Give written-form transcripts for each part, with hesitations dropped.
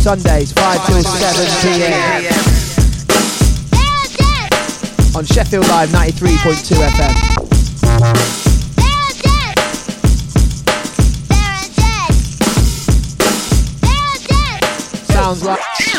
Sundays 5 till 7 p.m. on Sheffield Live 93.2 FM. Sounds like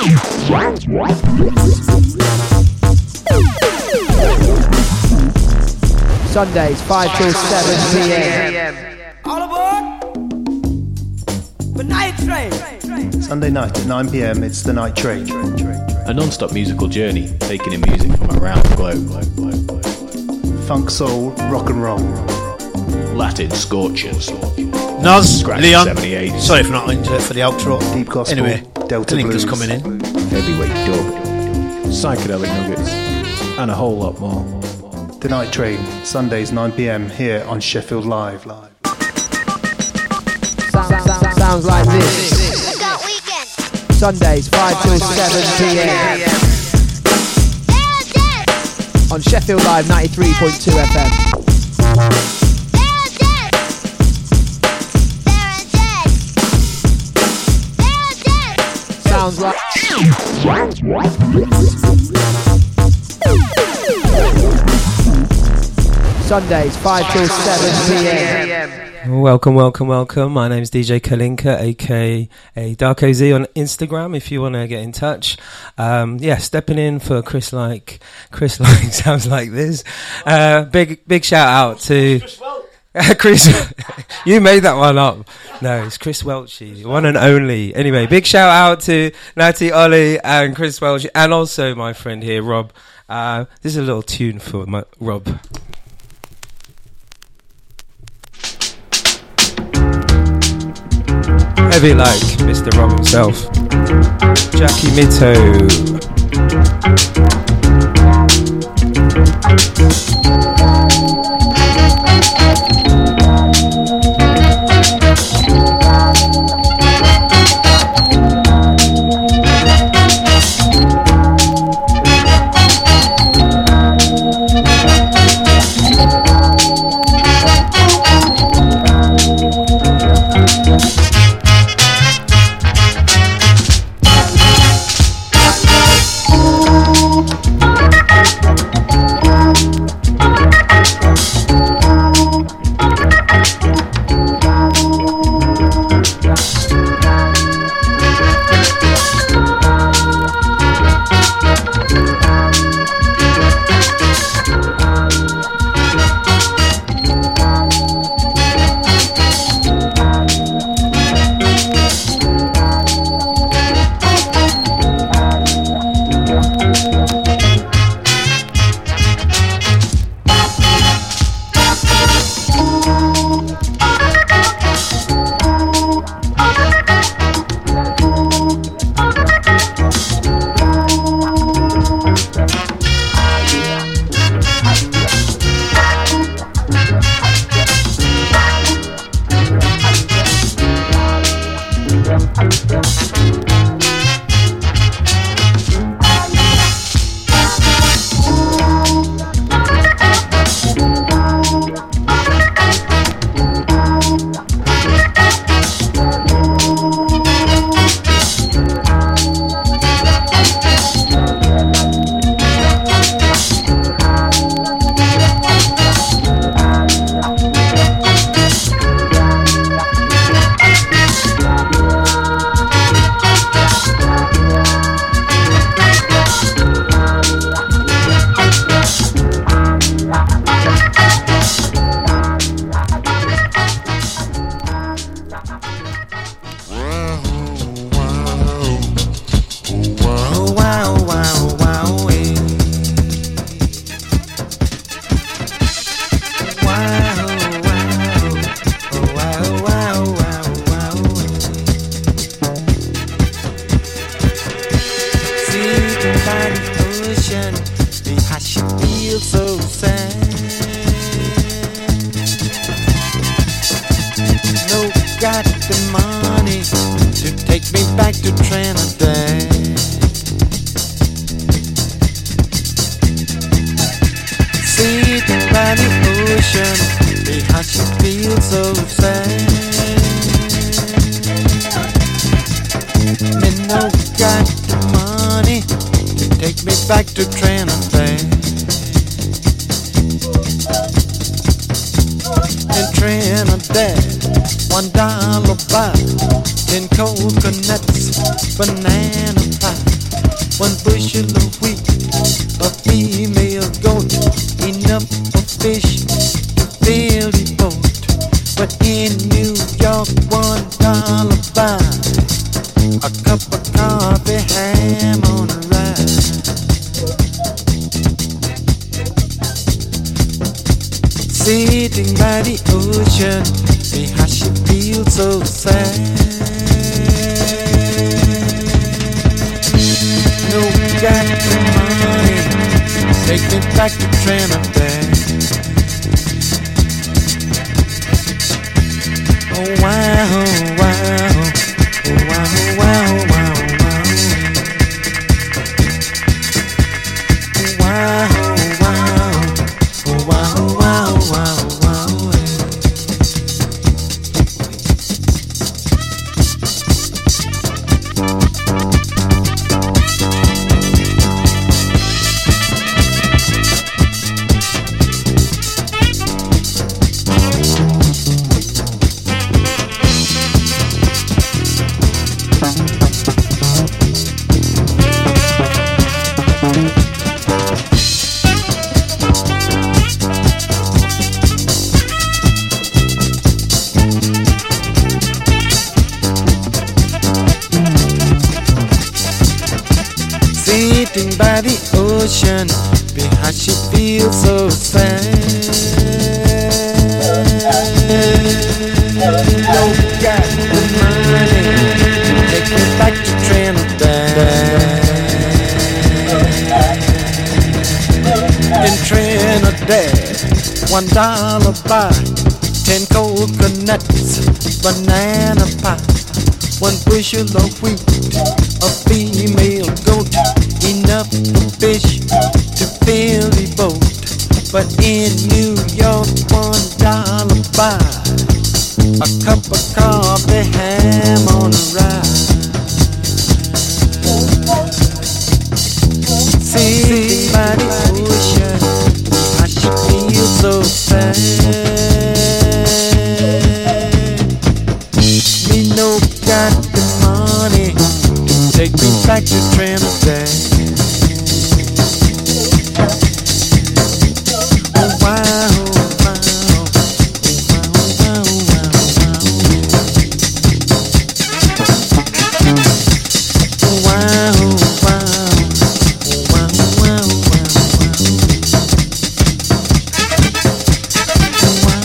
Sundays 5 till 7 p.m. All aboard the night train. Sunday night at 9 p.m. it's the Night Train. A non-stop musical journey, taking in music from around the globe. Funk, soul, rock and roll. Latin scorchers. Naz, Scratch Leon, 78. sorry for not into it for the outro. Deep gospel, Anyway, Delta Clinker's blues. coming in. Heavyweight dub. Psychedelic nuggets. And a whole lot more. The Night Train, Sundays 9 p.m. here on Sheffield Live. Sounds like this. Sundays 5 till 7 p.m. on Sheffield Live 93.2 FM. Sounds like Sundays 5 till 7 p.m. Welcome. My name's DJ Kalinka, aka Darko Z on Instagram. If you want to get in touch, stepping in for Chris like sounds like this. Big shout out to Chris. You made that one up. No, it's Chris Welchie, one and only. Anyway, big shout out to Natty, Ollie, and Chris Welchie, and also my friend here, Rob. This is a little tune for Rob. Heavy like Mr. Rob himself. Jackie Mitto. got the money to take me back to Trinidad. Sitting by the ocean, because she feels so sad. And no back to Trinidad. In Trinidad, $1 buy 10 coconuts, banana pie, 1 bushel of wheat, a female goat, enough for fish to fill the boat. But in New York, $1 buy a cup of coffee, ham on a ride. Sitting by the ocean, see how she feels so sad. No, got the money, take me back to Trinidad. Oh wow, wow, oh wow, wow, wow, wow, wow, oh wow, wow, wow, wow. Sitting by the ocean, behind she feels so sad. No, got the money, take me back to Trinidad. In Trinidad, $1 buy 10 coconuts, banana pie, 1 bushel of wheat, a female goat, enough for fish to fill the boat. But in New York, $1 buy a cup of coffee, ham on a ride. Sitting by the ocean, how she feels so sad. Me no got the money, take me back to Trinidad. Oh wow, wow, oh wow, wow, wow, wow. Oh wow, wow, oh wow, wow, wow, wow. Oh wow,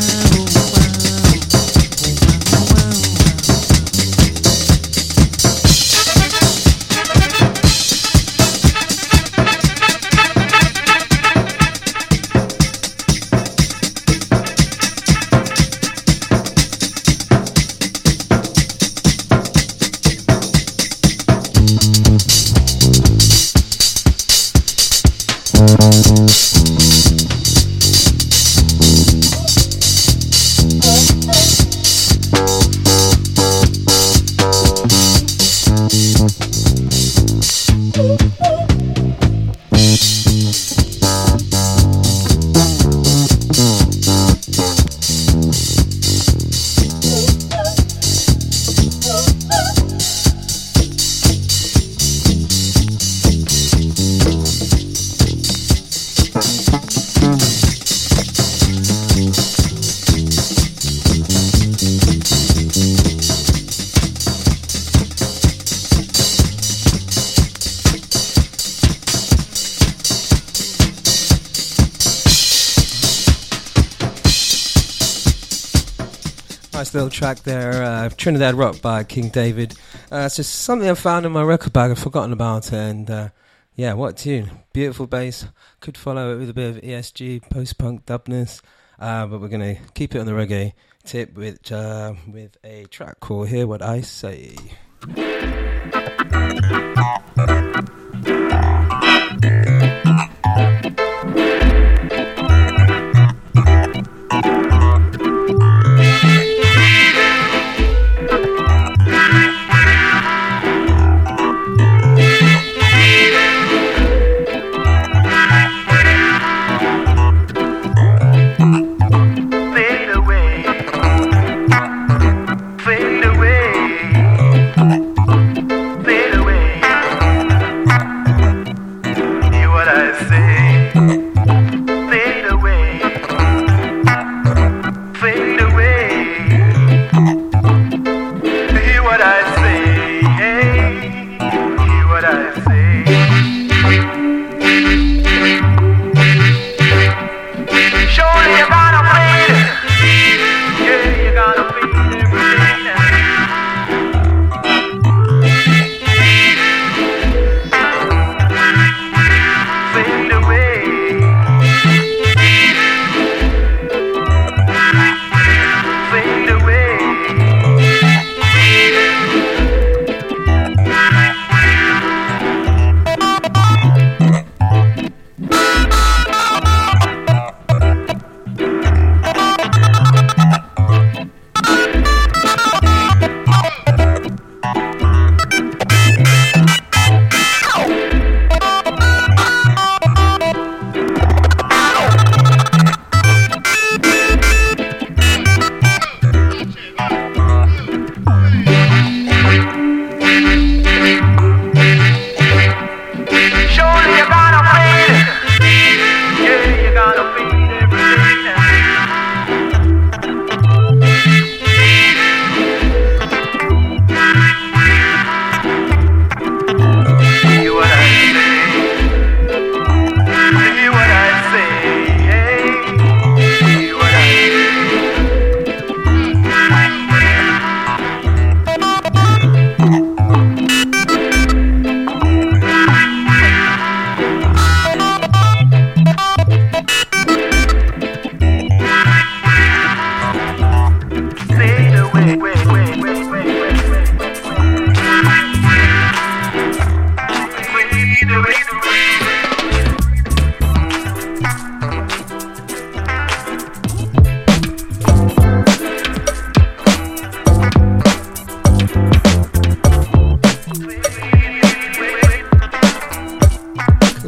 Nice little track there, Trinidad Rock by King David. It's just something I found in my record bag. I've forgotten about it, and yeah, what a tune. Beautiful bass. Could follow it with a bit of ESG, post-punk dubness, but we're going to keep it on the reggae tip with a track called Hear What I Say.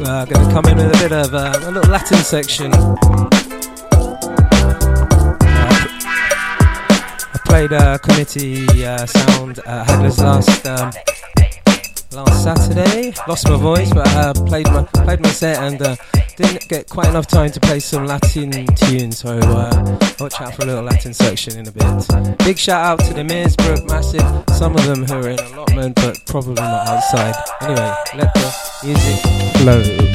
Going to come in with a bit of a little Latin section. I played committee sound at Hagler's last Saturday. Lost my voice, but played my set and didn't get quite enough time to play some Latin tunes. So watch out for a little Latin section in a bit. Big shout out to the Meersbrook Massive. Some of them who are in allotment, but probably not outside. Anyway, let the music flow.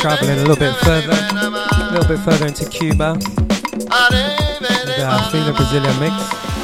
traveling a little bit further into Cuba with our Fina Brazilian mix.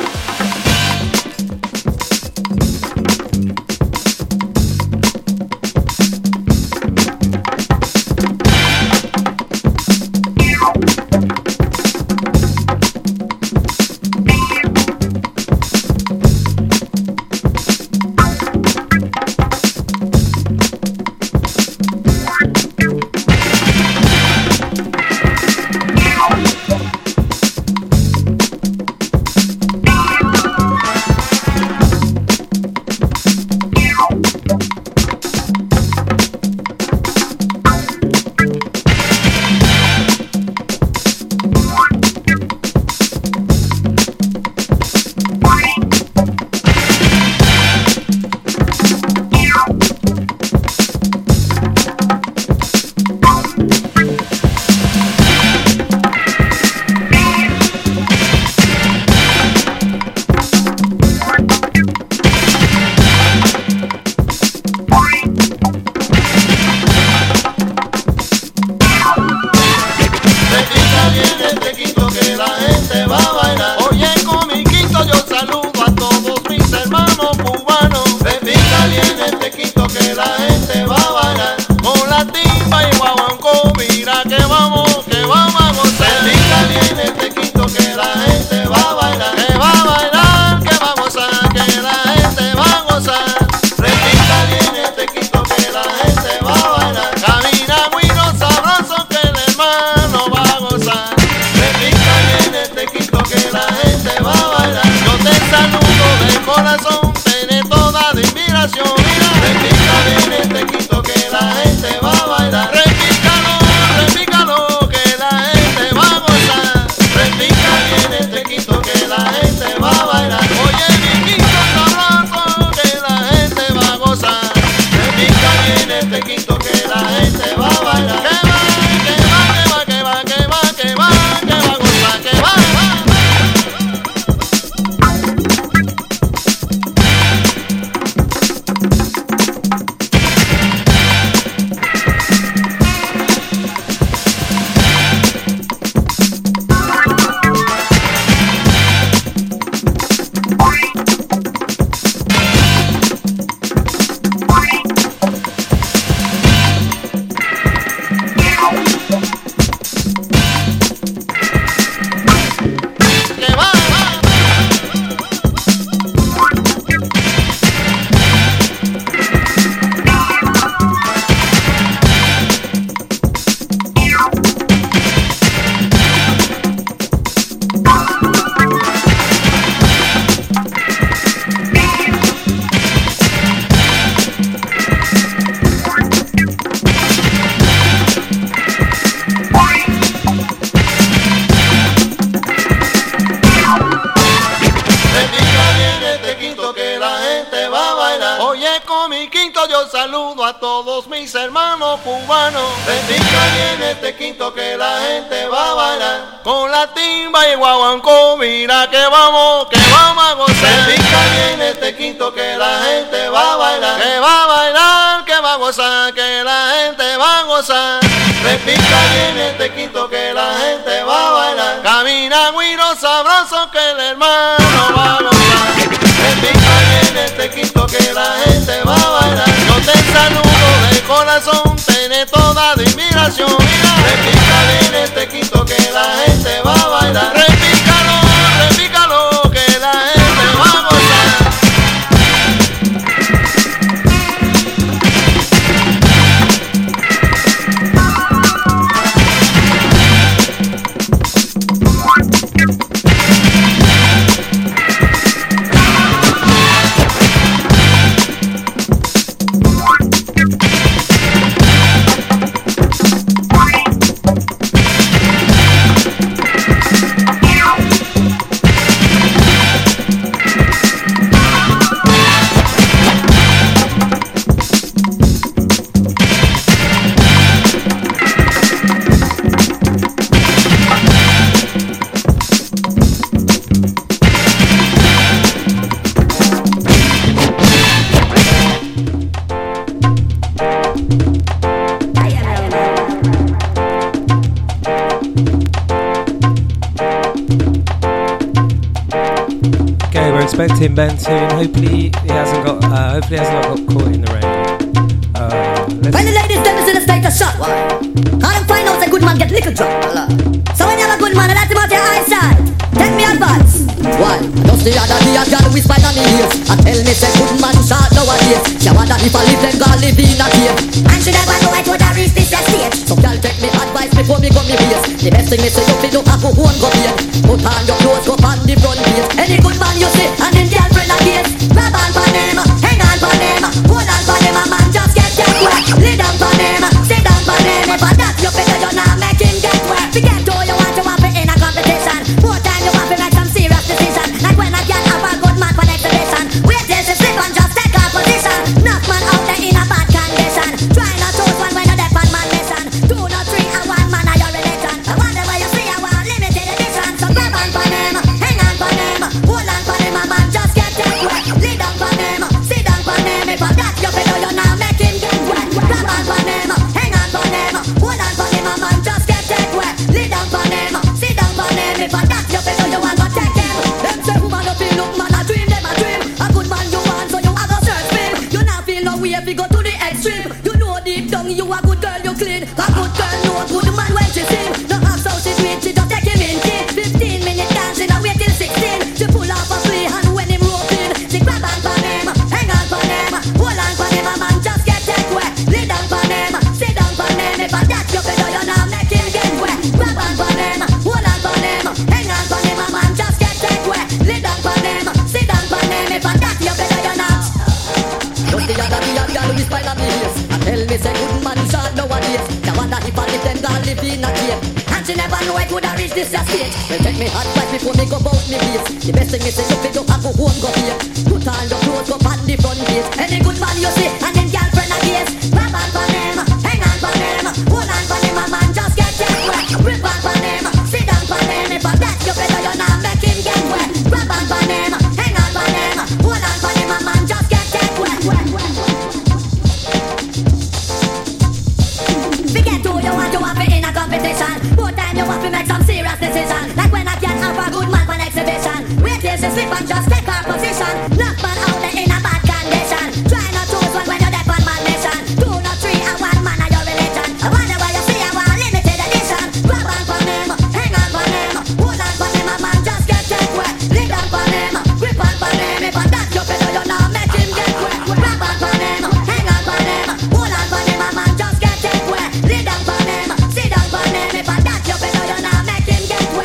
saludo a todos mis hermanos cubanos. Repica bien este quinto que la gente va a bailar. Con la timba y el guaguancó, mira que vamos a gozar. Repica bien este quinto que la gente va a bailar. Que va a bailar, que va a gozar, que la gente va a gozar. Repica bien este quinto que la gente va a bailar. Camina güiro sabroso que el hermano va a gozar. Repica bien este quinto que la gente va a bailar. Yo te saludo de corazón, tiene toda admiración. Mira, repica bien este quinto que la gente va a bailar. Repícalo, repícalo que la gente va a gozar. expecting Ben soon. Hopefully he hasn't got caught in the rain. When the ladies tell us in the state of shock, how them find out a good man get little drop. So when you have a good man, and that's about your eyesight. Take me advice. Why? Just the other day a girl whisper on me ears and tell me say good man short nowadays. She wonder if I live them girl live in a cave. And she never know I could have reached this stage. So girl take me advice before me go me base. The best thing me say you feel have go home go here. Put on your clothes go on the front page. Any good man you see and him girlfriend again. Grab on for them, hang on for them, hold on for them, a man just get that wet. Lay down for them, sit down for them. If I that you figure you not make him get wet. Forget all you want to have it in a competition. More time you have to make some serious decision. Like when I can't have a good man for next edition. Wait till she slip and just take a position. Knock man out there in a bad condition. Try not to one when you're deaf on man mission. 2 not 3 and 1 man of your religion. I wonder where you see I want limited edition. So grab on for them, hang on for them, hold on for them, a man just get that wet. Lay down for them, sit down for them. If I that you figure you now make him get wet. Grab on for them, hang on for them, hold on for them, a man just get that wet. Lay down for them, sit down for them. If I that you figure you want to take them. Them say woman don't feel look man a dream, them a dream. A good man you want so you a go search for him. You not feel no way if you go to the extreme. You know deep down you a good girl you clean. A good girl know a good man when she see him. No have so she do it she just take him in. 15 minutes dancing and wait till 16. She pull off a flea and when him rope in, she grab on for them, hang on for them, hold on for them, a man just get that wet. Lay down for them, sit down for them. If I that you figure you now make him get wet. Grab on for them, hold on for them, hang on for them, a man just get that wet. Lay down for them, sit down for them. If I that you figure you now. Just the other day a girl whisper on me ears and tell me say good man short nowadays. I wonder if I live them girl live in a cave. And she never know I could have reached this stage. Well take me advice before me go bout me place. The best thing is say you fit up and go home go here. Put on your clothes go on the front page. Any good man you see and then girlfriend again. Grab on for them, hang on for them, hold on for them, a man just get that wet. Rip on for them, sit down for them. If I that you better you now make him get wet. Grab on for them, hang on for them, hold on for them, a man just get that wet. Forget who you want to have it in a competition. More time you have to make some serious decision. Like when I can't have a good man for an exhibition. Wait till she slip and just take her position. Knock man out there in a bad condition. Try not to one when you're deaf on man mission. 2 not 3 and 1 man of your religion. I wonder why you see I want limited edition. Grab on for them, hang on for them, hold on for them, a man just get that wet. Lay down for them, grip on for them. If I that you figure you now make him get wet. Grab on for them, hang on for them, hold on for them, a man just get that wet. Lay down for them, sit down for them. If I that you figure you now make him get wet.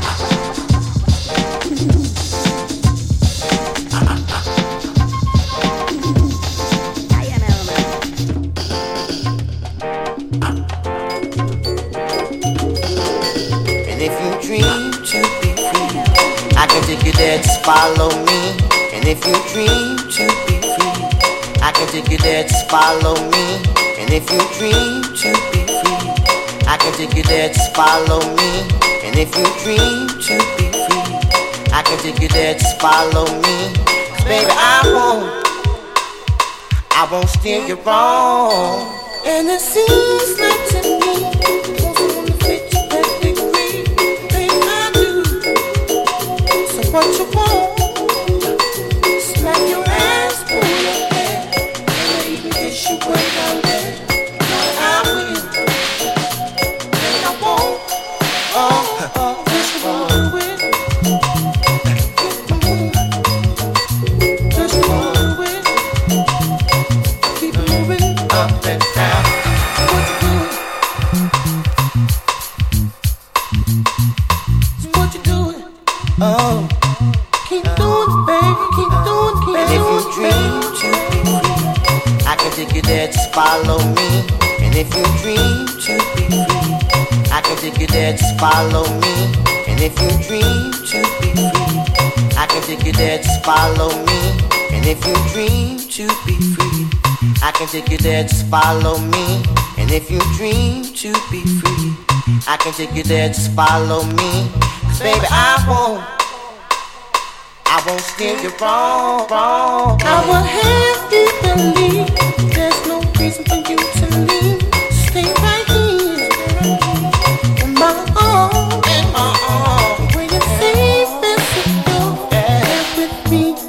And if you dream to be free, I can take you there, just follow me. And if you dream to be free, I can take you there, just follow me. And if you dream to be free, I can take you there, just follow me. And if you dream to be free, I can take you there, just follow me. 'Cause baby, I won't steer you wrong. And it seems like to me, what you want? Smack your ass, pull your hair, baby, it's your way down there. I will, and I won't. Just run with, just run with. Keep moving up and down. What you doing? So what you doing? Oh. Keep doing it, baby, keep doing it, and if you dream to be free, I can take you there, just follow me. And if you dream to be free, I can take you there, just follow me. And if you dream to be free, I can take you there, just follow me. And if you dream to be free, I can take you there, just follow me. And if you dream to be free, I can take you there, just follow me. 'Cause baby, I won't steer you wrong. I will have you believe there's no reason for you to leave. Stay right here in my arms, where you're safe and secure. With me.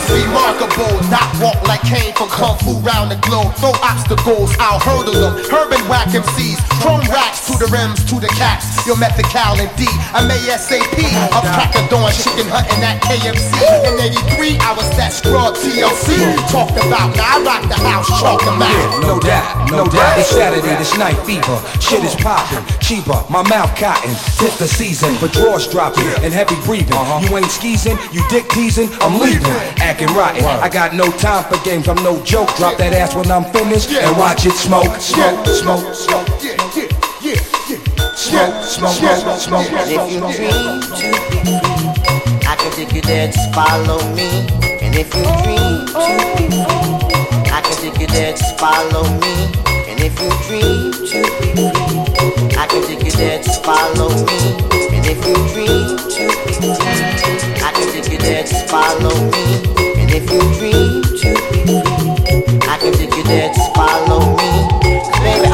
It's remarkable, not walk like Kane from Kung Fu round the globe. Throw obstacles, I'll hurdle them. Herb and whack MCs, chrome racks to the rims, to the caps. Your method Cal and D, I'm ASAP. Up crack of dawn, chicken hunting at KFC. In 83, I was that scrub TLC. Talked about, now I rock the house, chalk them out. Yeah, no doubt, no doubt. It's Saturday, this night fever. Shit is popping, cheaper, my mouth cotton. Tis the season for drawers dropping and heavy breathing. You ain't skeezing, you dick teasing, I'm leaving. Acting rotten, I got no time for games, I'm no joke. Drop that ass when I'm finished and watch it smoke, smoke, smoke, smoke. Smoke, smoke, smoke, smoke. And if you dream to be free, I can take you there, just follow me. And if you dream to be free, I can take you there, just follow me. And if you dream to be free, I can take you there, just follow me. And if you dream to be free, I can take you there, just follow me. And if you dream to be free, I can take you there, just follow me. Baby,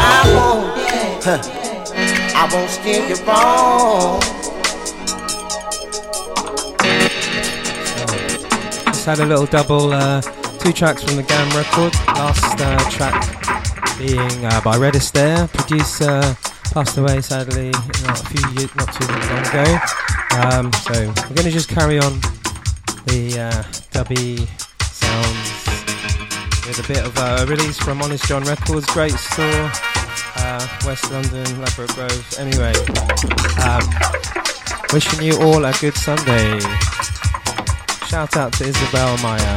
I won't steer you wrong. Just had a little double, 2 tracks from the GAM record. Last track being by Red Astaire. Producer passed away sadly not too long ago. So we're going to just carry on the dubby sounds with a bit of a release from Honest John Records, Great Store, West London, Ladbroke Grove. Anyway, wishing you all a good Sunday. Shout out to Isabel Meyer.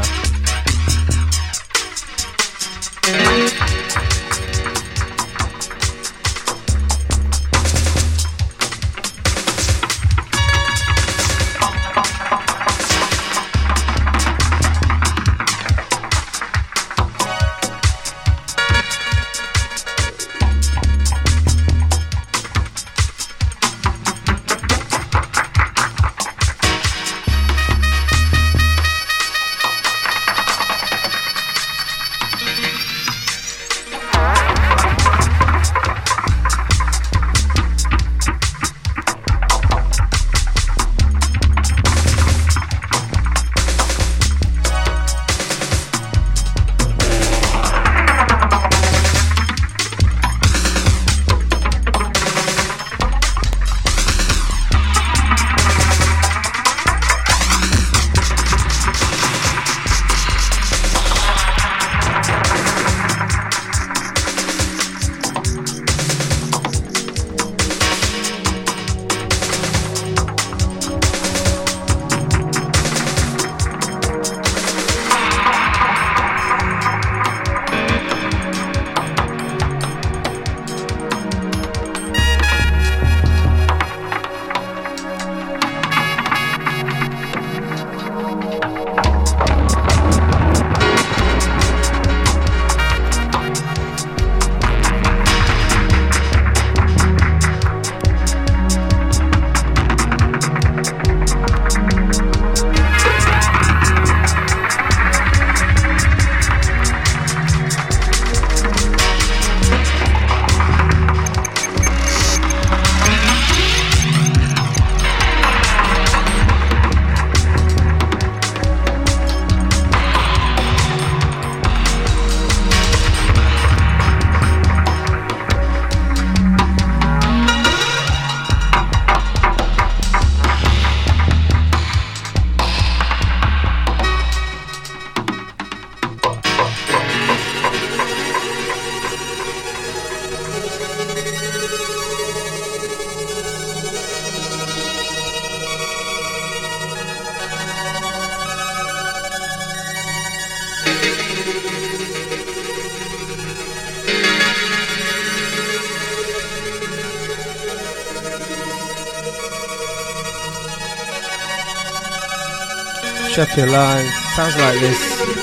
Sheffield Live, sounds like this.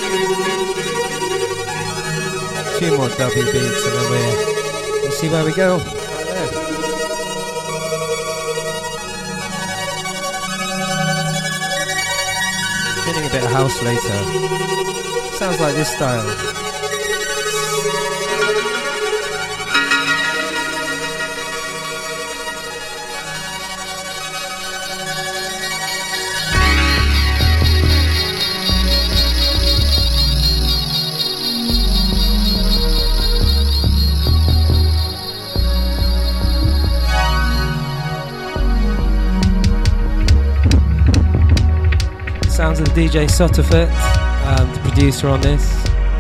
A few more dubby beats and then we'll see where we go. Feeling a bit of house later. Sounds like this style. Sounds of the DJ Sotterfoot, the producer on this.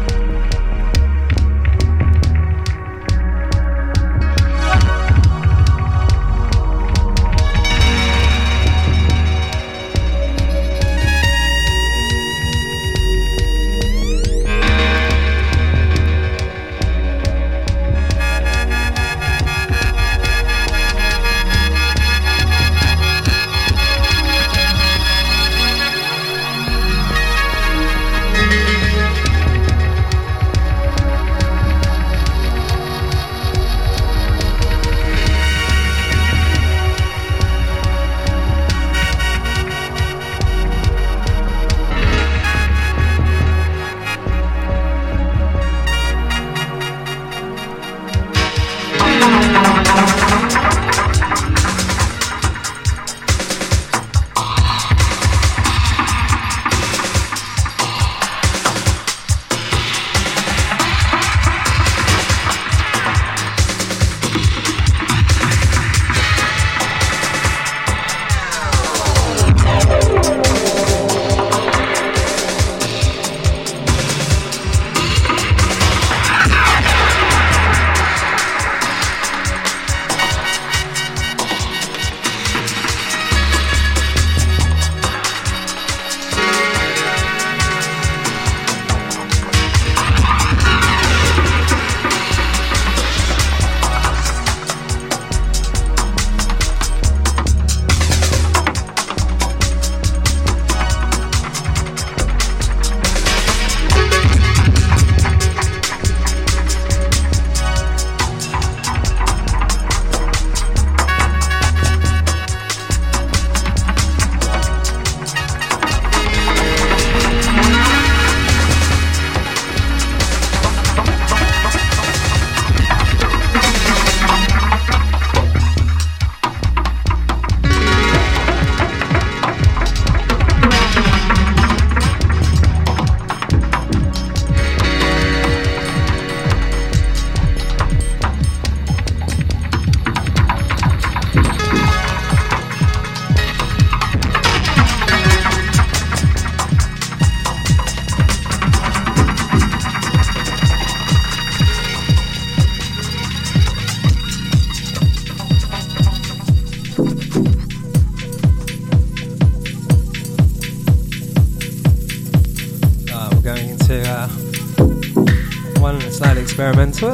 Experimental,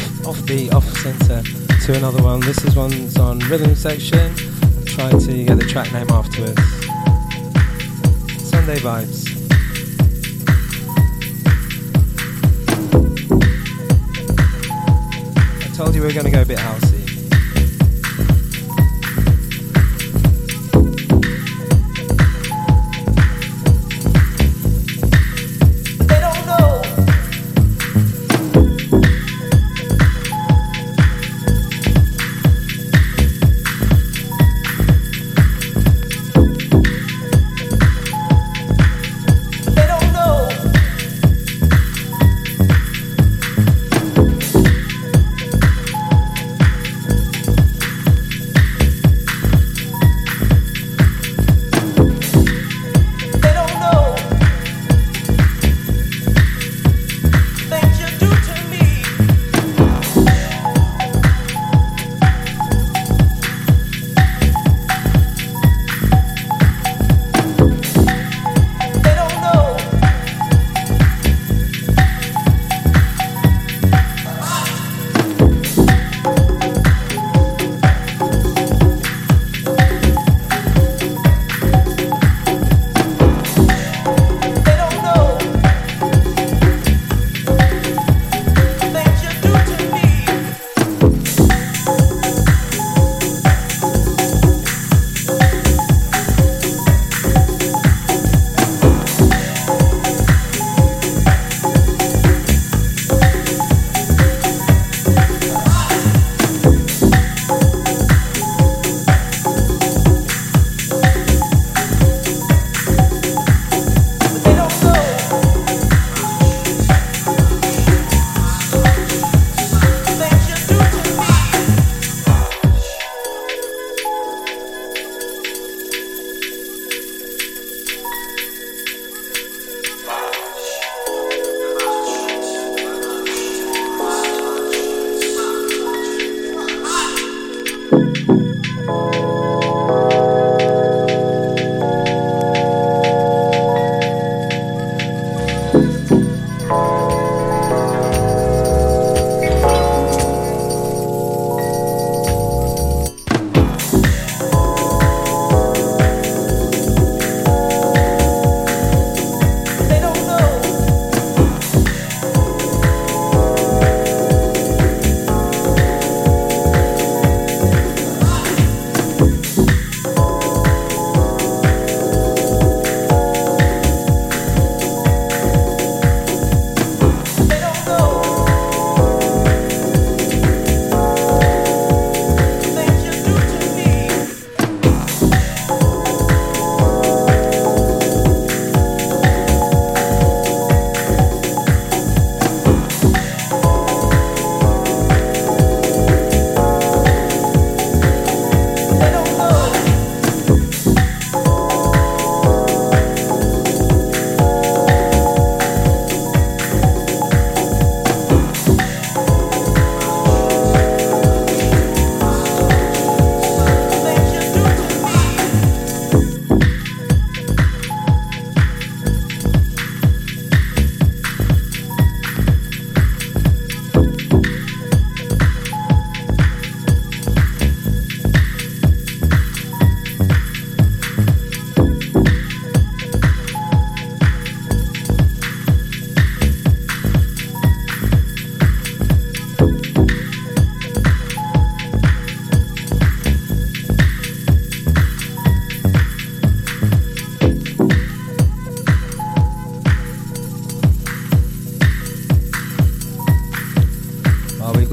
off centre to another one. This is one's on rhythm section. I'm trying to get the track name afterwards. Sunday Vibes. I told you we were going to go a bit housey.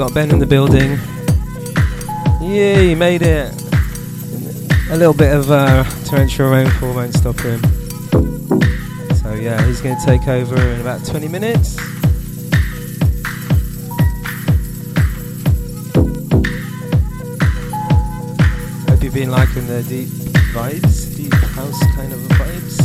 got Ben in the building. Yeah, he made it. A little bit of torrential rainfall won't stop him. So yeah, he's going to take over in about 20 minutes. Hope you've been liking the deep vibes, deep house kind of vibes.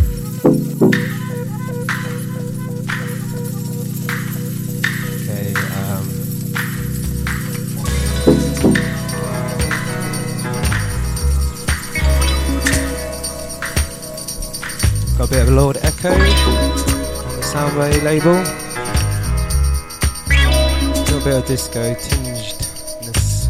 Got a bit of Lord Echo on the Soundwave label. A little bit of disco tingedness.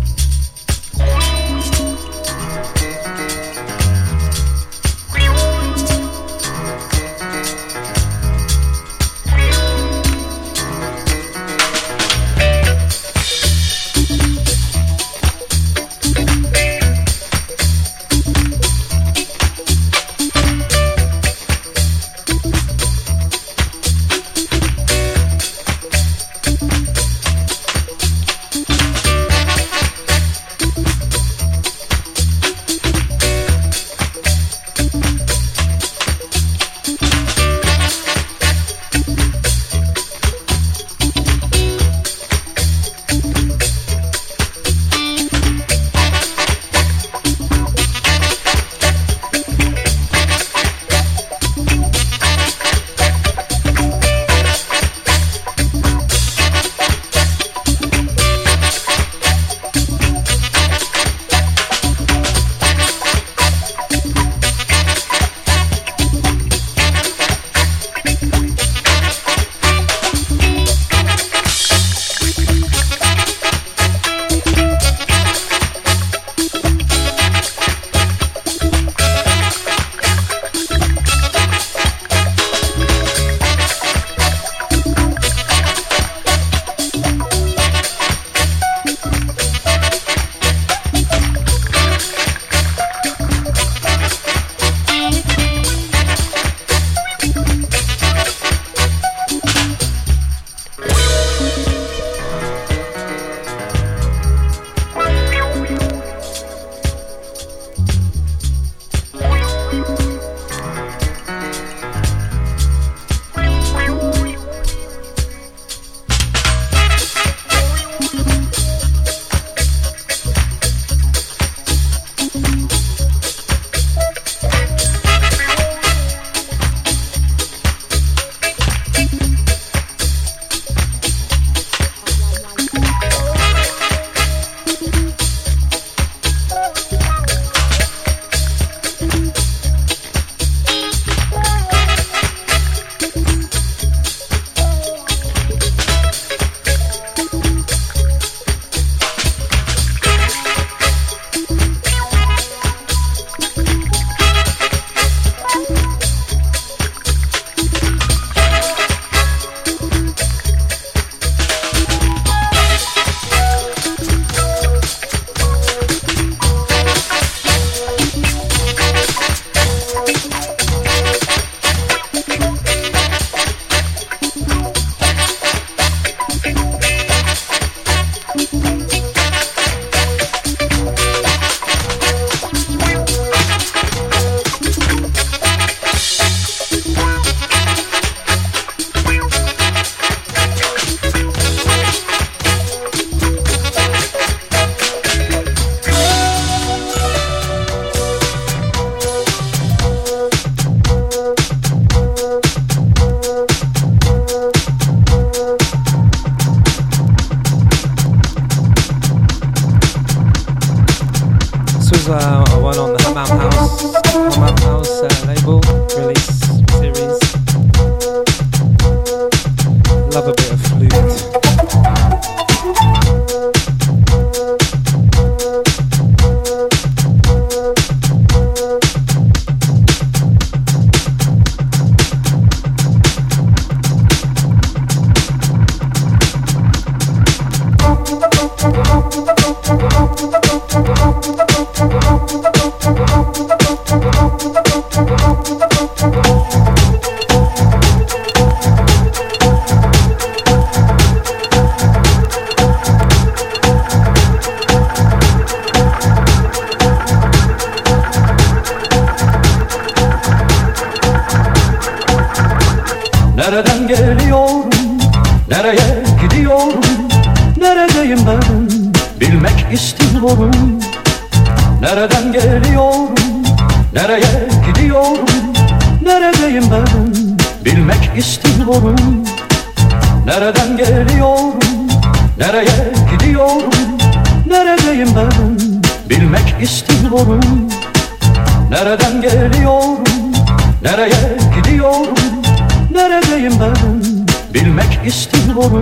One on the Hammam House label release series. Love a bit of flute. Nereden geliyorum, nereye gidiyorum, neredeyim ben, bilmek istiyorum. Nereden geliyorum, nereye gidiyorum, neredeyim ben, bilmek istiyorum. Nereden geliyorum, nereye gidiyorum, neredeyim ben, bilmek istiyorum. Nereden geliyorum, nereye gidiyorum, neredeyim ben, bilmek istiyorum.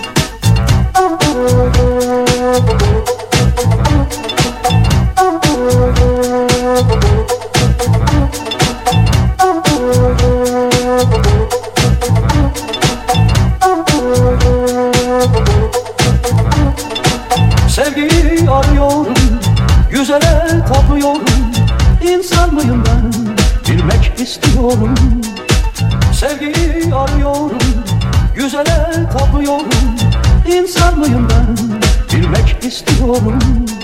Sevgiyi arıyorum, güzele tapıyorum. İnsan mıyım ben, bilmek istiyorum. Sevgiyi arıyorum, güzele tapıyorum. İnsan mıyım ben, bilmek istiyorum.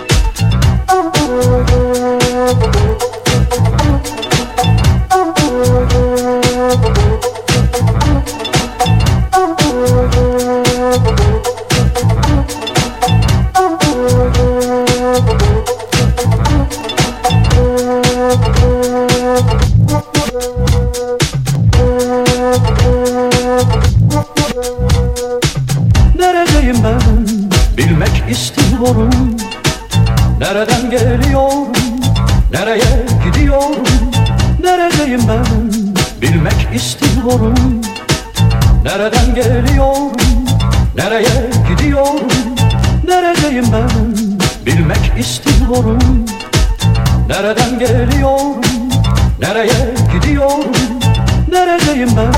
Neredeyim ben, bilmek istiyorum. Nereden geliyorum, nereye gidiyorum, neredeyim ben, bilmek istiyorum. Nereden geliyorum, nereye gidiyorum, neredeyim ben, bilmek istiyorum. Nereden geliyorum, nereye gidiyorum, neredeyim ben.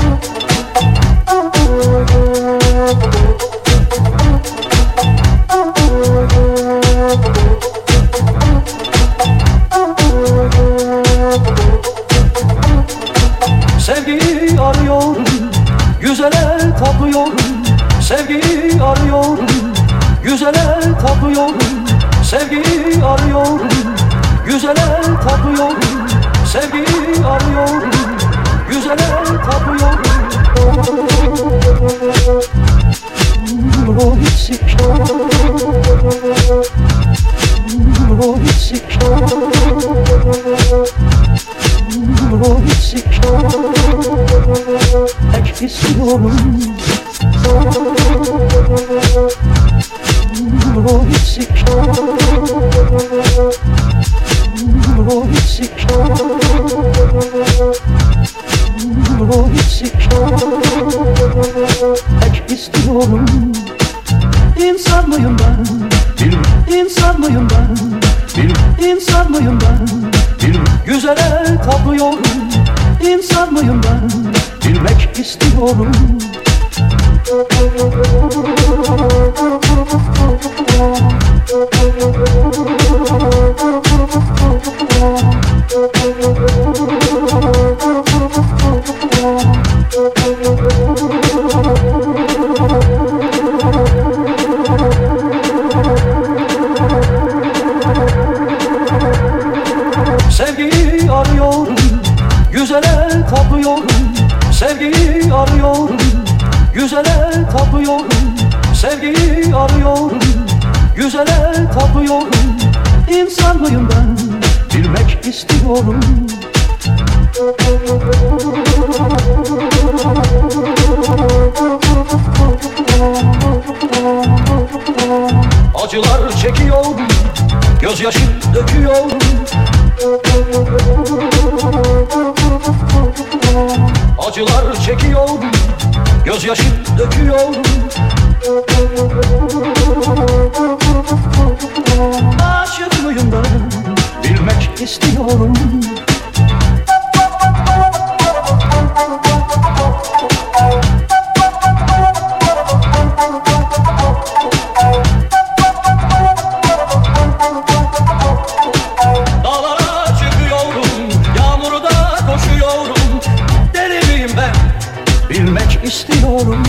Sevgiyi arıyorum, güzele tapıyorum. Sevgiyi arıyorum, güzele tapıyorum. Sevgiyi arıyorum, güzele tapıyorum. Sevgiyi arıyorum, güzele tapıyorum. Oh, it's sick. Oh, it's sick. Oh, it's sick. Pek istiyorum. Oh, it's sick. Oh, it's sick. Oh, it's sick. Pek istiyorum. İnsan mıyım ben? İnsan mıyım ben? İnsan mıyım ben? Güzele tapıyorum. İnsan mıyım ben? Bilmek istiyorum. Sevgiyi arıyorum, güzele tapıyorum. Sevgiyi arıyorum, güzele tapıyorum. Sevgiyi arıyorum, güzele tapıyorum. İnsan mıyım ben, bilmek istiyorum. Acılar çekiyorum, gözyaşı döküyorum. Acılar çekiyorum, gözyaşı döküyorum. Aşık mıyım ben, bilmek istiyorum. Dağlara çıkıyorum, yağmurda koşuyorum. Deli miyim ben, bilmek istiyorum.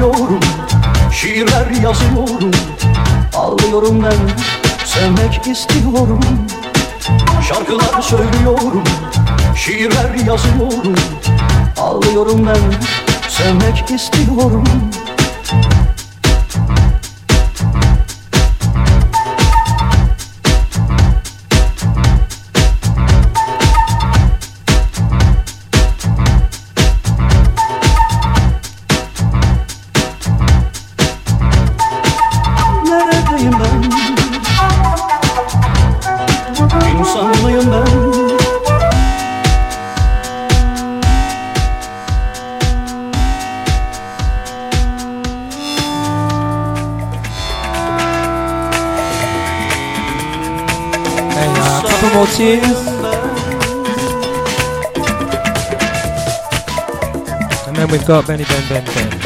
söylüyorum, şiirler yazıyorum. Ağlıyorum ben, sevmek istiyorum. Şarkılar söylüyorum, şiirler yazıyorum. Ağlıyorum ben, sevmek istiyorum. Neredeyim ben? İnsan mıyım ben? Couple more tunes, and then we've got Benny Ben Ben Ben.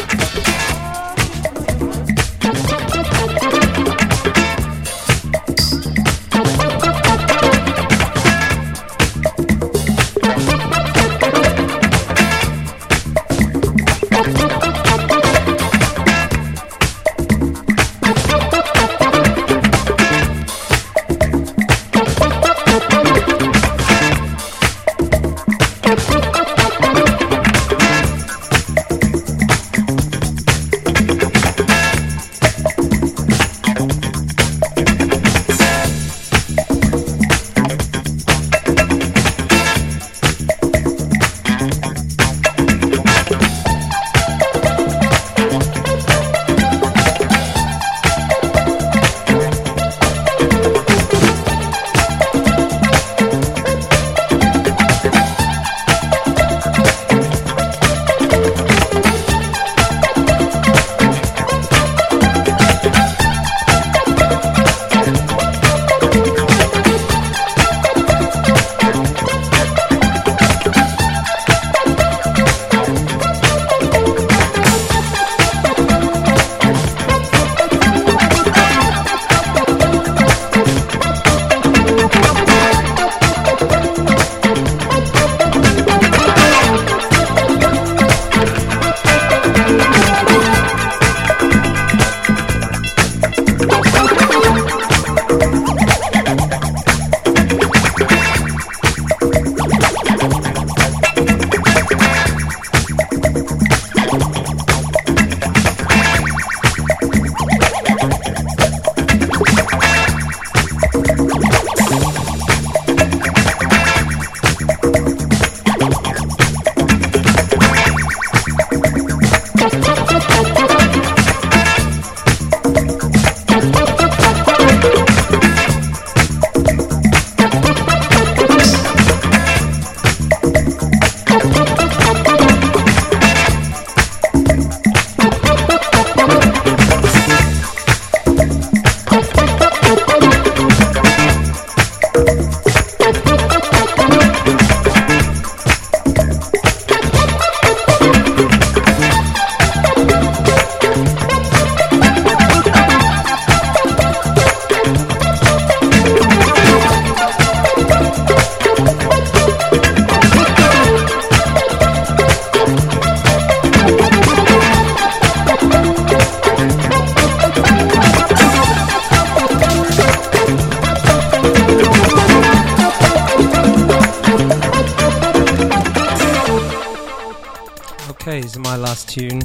Okay, this is my last tune.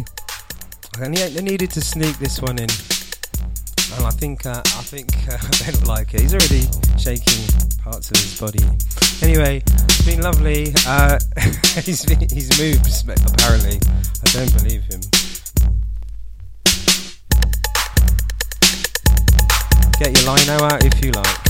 I needed to sneak this one in, and I think Ben will like it. He's already shaking parts of his body. Anyway, it's been lovely. He's moved apparently. I don't believe him. Get your lino out if you like.